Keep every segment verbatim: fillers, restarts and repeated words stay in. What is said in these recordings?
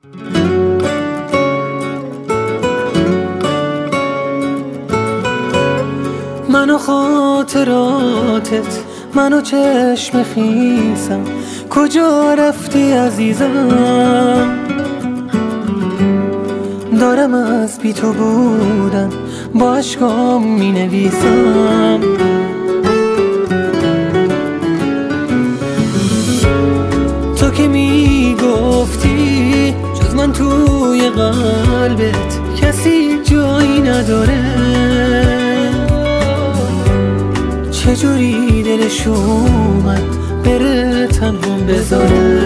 من و خاطراتت، من و چشم خیسم، کجا رفتی عزیزم؟ دارم از بی تو بودن با عشقام می نویسم. تو که می گفتی جز من توی قلبت کسی جایی نداره، چجوری دلش اومد بره تنها بذاره؟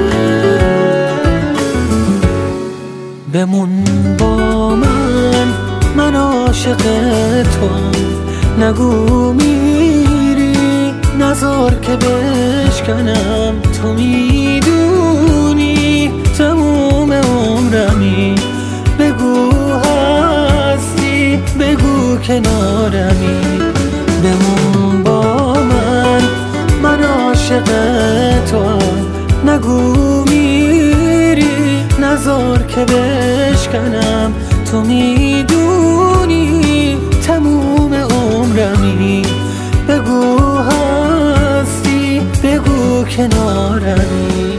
بمون با من، من عاشق توام، نگو میری نذار که بشکنم. تو میدونی تموم عمرمی، بگو هستی، بگو کنارمی. بمون با من، من عاشق توام، نگو میری نذار که بشکنم. تو میدونی تموم عمرمی، بگو هستی، بگو کنارمی.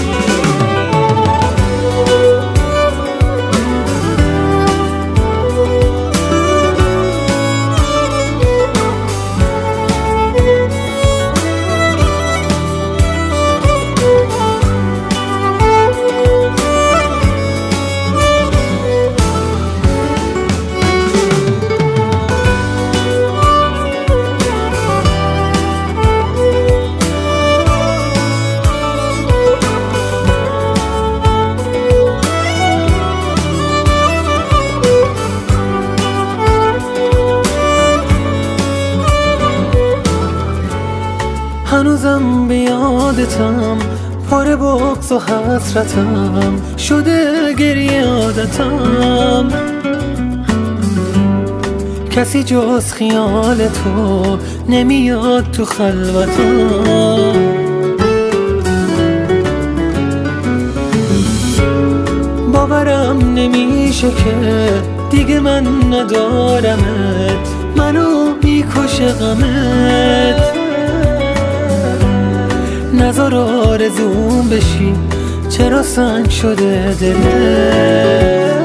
هنوزم به یادتم، پر بغض و حسرتم، شده گریه عادتم. کسی جز خیال تو نمیاد تو خلوتم. باورم نمیشه که دیگه من ندارمت، منو میکشه غمت. نذار آرزوم بشی، چرا سنگ شده دلت؟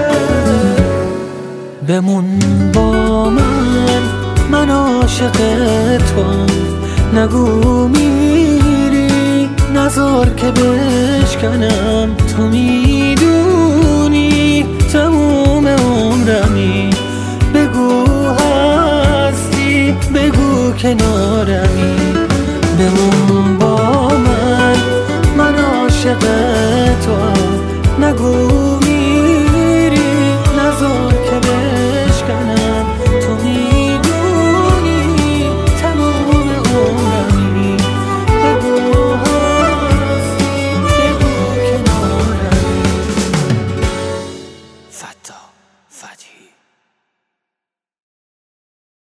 بمون با من، من عاشق توام، نگو میری نذار که بشکنم. تو میدونی تموم عمرمی، بگو هستی، بگو کنارمی. بمون با من، من عاشق توام، نگو